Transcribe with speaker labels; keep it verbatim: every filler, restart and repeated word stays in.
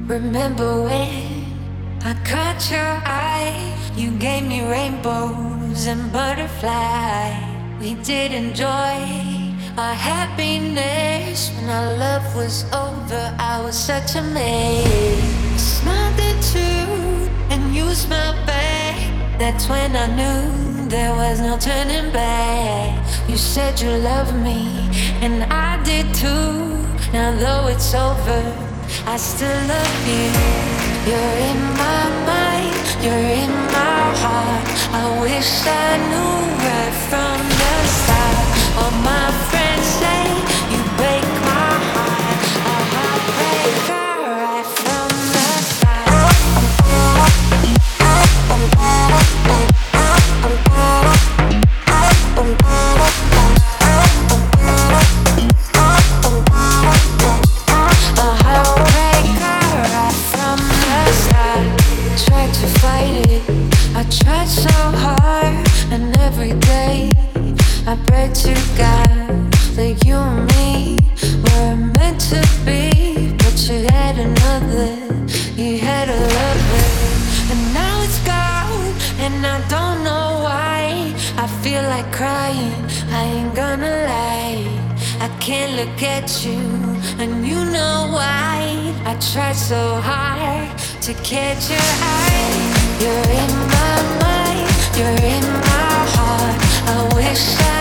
Speaker 1: Remember when I caught your eye? You gave me rainbows and butterflies. We did enjoy our happiness. When our love was over, I was such a mess. Smiled at you and you smiled back. That's when I knew there was no turning back. You said you loved me and I did too. Now though it's over, I still love you. You're in my mind, you're in my heart. I wish I knew right from the start. All my friends say you break my heart. A heartbreaker right from the start. I tried so hard, and every day I pray to God that you and me were meant to be. But you had another, you had a lover, and now it's gone, and I don't know why. I feel like crying, I ain't gonna lie. I can't look at you, and you know why. I tried so hard to catch your eye. You're in my mind, you're in my heart. I wish I